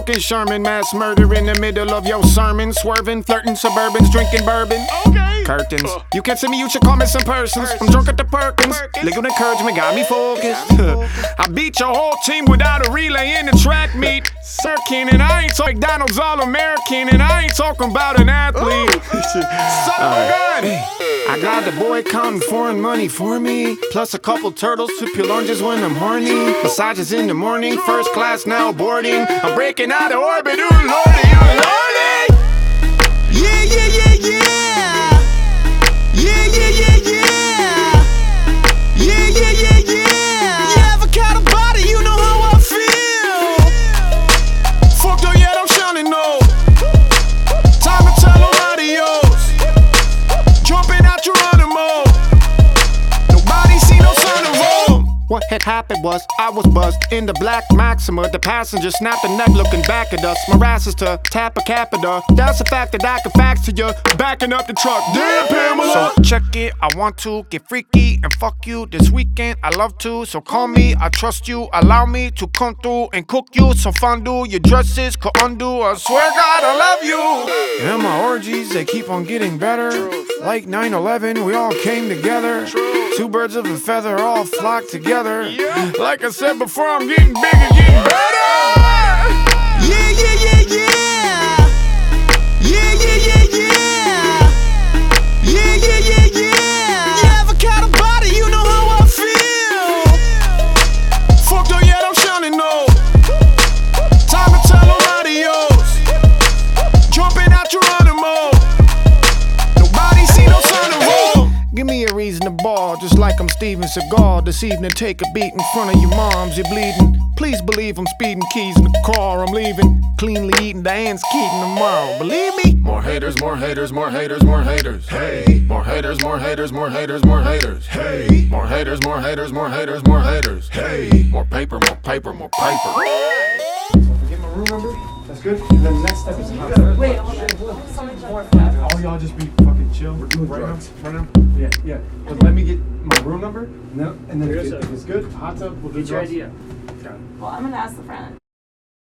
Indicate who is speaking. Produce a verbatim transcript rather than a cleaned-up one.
Speaker 1: fucking Sherman. Mass murder in the middle of your sermon. Swerving, flirting, suburbans, drinking bourbon.
Speaker 2: Okay.
Speaker 1: Curtains. You can't see me, you should call me some persons. I'm drunk at the Perkins. Liquid encouragement got me focused. I beat your whole team without a relay in the track meet. Sirkin, and I ain't talking McDonald's All-American, and I ain't talking about an athlete. Son of a gun. I got the boy counting foreign money for me, plus a couple turtles to peel oranges when I'm horny. Massages in the morning, first class now boarding. I'm breaking out of orbit, ooh lordy, ooh lordy.
Speaker 3: Yeah, yeah, yeah, yeah. Yeah, yeah, yeah, yeah. Yeah, yeah, yeah, yeah. Yeah, avocado body, you know how I feel.
Speaker 1: Fuck though, yeah, I'm shining no. Time to tell them adios. Jumping out your animal. Nobody see no sign of home. What had happened was I was buzzed in the black Maxima. The passenger snapped the neck looking back at us. My ass is to tap a capita. That's a fact that I can fax to you. Backing up the truck. Damn, Pamela. So check it. I want to get freaky and fuck you this weekend. I love to. So call me. I trust you. Allow me to come through and cook you some fondue. Your dresses could undo. I swear God, I love you. And my orgies, they keep on getting better. Like nine eleven, we all came together. Two birds of a feather all flocked together. Like I said before, I'm getting bigger, getting better.
Speaker 3: Yeah, yeah, yeah, yeah. Yeah, yeah, yeah, yeah. Yeah, yeah, yeah, yeah. Yeah, avocado body, you know how I feel.
Speaker 1: Fuck though, yeah, I'm shining no. Time to tell them adios. Jumping out your animal. Nobody see no sign of home. Give me a reason to ball, just like I'm Steven Seagal. This evening, take a beat in front of your moms, you're bleeding. Please believe I'm speeding, keys in the car, I'm leaving. Cleanly eating Diane's Keaton tomorrow, believe me?
Speaker 2: More haters, more haters, more haters, more haters. Hey. More haters, more haters, more haters, more haters. Hey. More haters, more haters, more haters, more haters. Hey. More paper, more paper, more paper.
Speaker 4: Get my room number. That's good. And then the next step is hot tub.
Speaker 5: Wait, hold on. Something more fast.
Speaker 4: All y'all just be fucking chill. We're doing right drugs. Now. Right now. Yeah, yeah. But let me get my room number. No, and then if, it, if it's good, hot tub. We'll do
Speaker 5: What's your
Speaker 4: drugs.
Speaker 5: idea?
Speaker 4: Got it.
Speaker 5: Well, I'm gonna ask the friend.